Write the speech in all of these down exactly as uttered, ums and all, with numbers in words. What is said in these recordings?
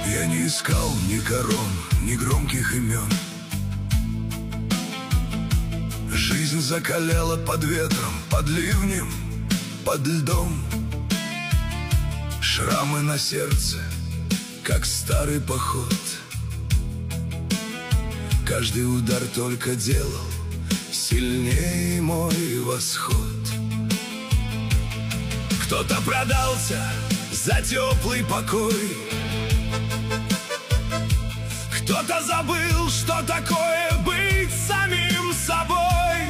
Я не искал ни корон, ни громких имен. Жизнь закаляла под ветром, под ливнем, под льдом. Шрамы на сердце, как старый поход. Каждый удар только делал сильнее мой восход. Кто-то продался за теплый покой, кто-то забыл, что такое быть самим собой.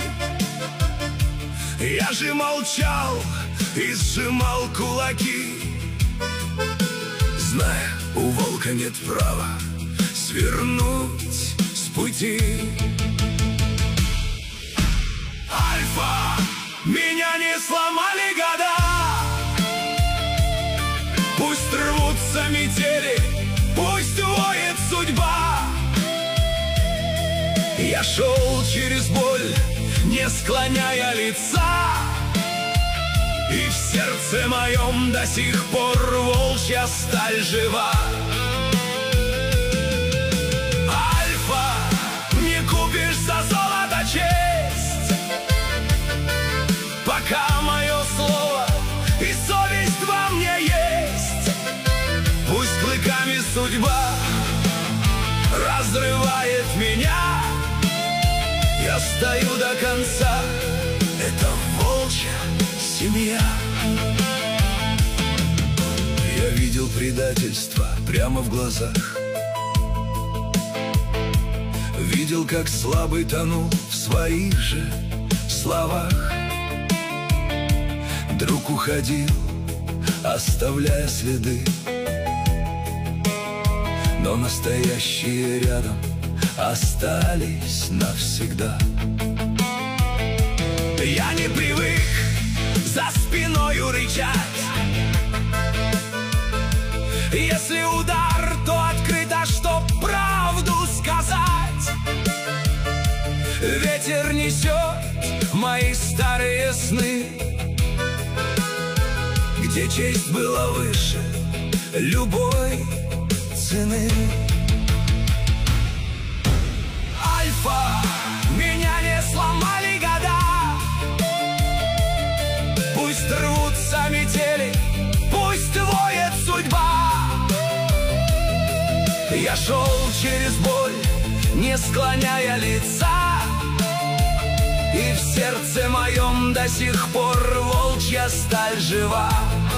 Я же молчал и сжимал кулаки, зная, у волка нет права свернуть с пути. Альфа, меня не сломали года. Пусть рвутся метели, пусть воет судьба. Я шел через боль, не склоняя лица, и в сердце моем до сих пор волчья сталь жива. Альфа, не купишь за золото честь, пока мое слово и совесть во мне есть. Пусть клыками судьба разрывает меня, я стою до конца, это волчья семья. Я видел предательство прямо в глазах, видел, как слабый тонул в своих же словах. Друг уходил, оставляя следы, но настоящие рядом остались навсегда. Я не привык за спиною рычать. Если удар, то открыто, чтоб правду сказать. Ветер несет мои старые сны, где честь была выше любой цены. Альфа, меня не сломали года. Пусть рвутся метели, пусть воет судьба. Я шел через боль, не склоняя лица, и в сердце моем до сих пор волчья сталь жива.